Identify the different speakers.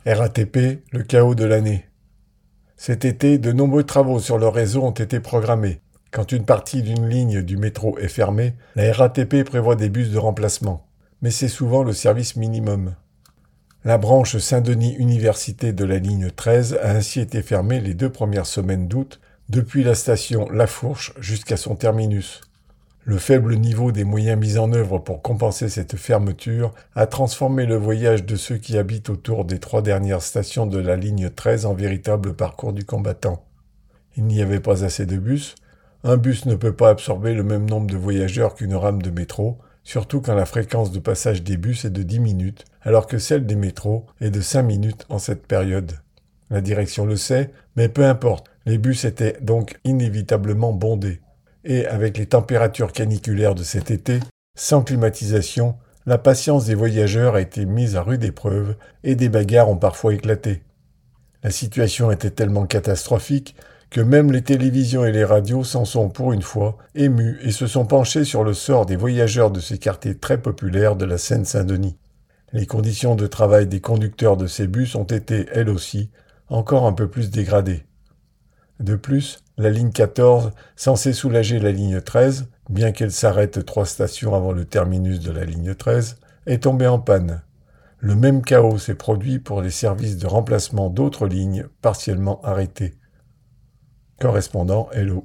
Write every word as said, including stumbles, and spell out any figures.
Speaker 1: R A T P, le chaos de l'année. Cet été, de nombreux travaux sur le réseau ont été programmés. Quand une partie d'une ligne du métro est fermée, la R A T P prévoit des bus de remplacement. Mais c'est souvent le service minimum. La branche Saint-Denis Université de la ligne treize a ainsi été fermée les deux premières semaines d'août, depuis la station La Fourche jusqu'à son terminus. Le faible niveau des moyens mis en œuvre pour compenser cette fermeture a transformé le voyage de ceux qui habitent autour des trois dernières stations de la ligne treize en véritable parcours du combattant. Il n'y avait pas assez de bus. Un bus ne peut pas absorber le même nombre de voyageurs qu'une rame de métro, surtout quand la fréquence de passage des bus est de dix minutes, alors que celle des métros est de cinq minutes en cette période. La direction le sait, mais peu importe, les bus étaient donc inévitablement bondés. Et avec les températures caniculaires de cet été, sans climatisation, la patience des voyageurs a été mise à rude épreuve et des bagarres ont parfois éclaté. La situation était tellement catastrophique que même les télévisions et les radios s'en sont pour une fois émus et se sont penchés sur le sort des voyageurs de ces quartiers très populaires de la Seine-Saint-Denis. Les conditions de travail des conducteurs de ces bus ont été, elles aussi, encore un peu plus dégradées. De plus, la ligne quatorze, censée soulager la ligne treize, bien qu'elle s'arrête trois stations avant le terminus de la ligne treize, est tombée en panne. Le même chaos s'est produit pour les services de remplacement d'autres lignes partiellement arrêtées. Correspondant Hello.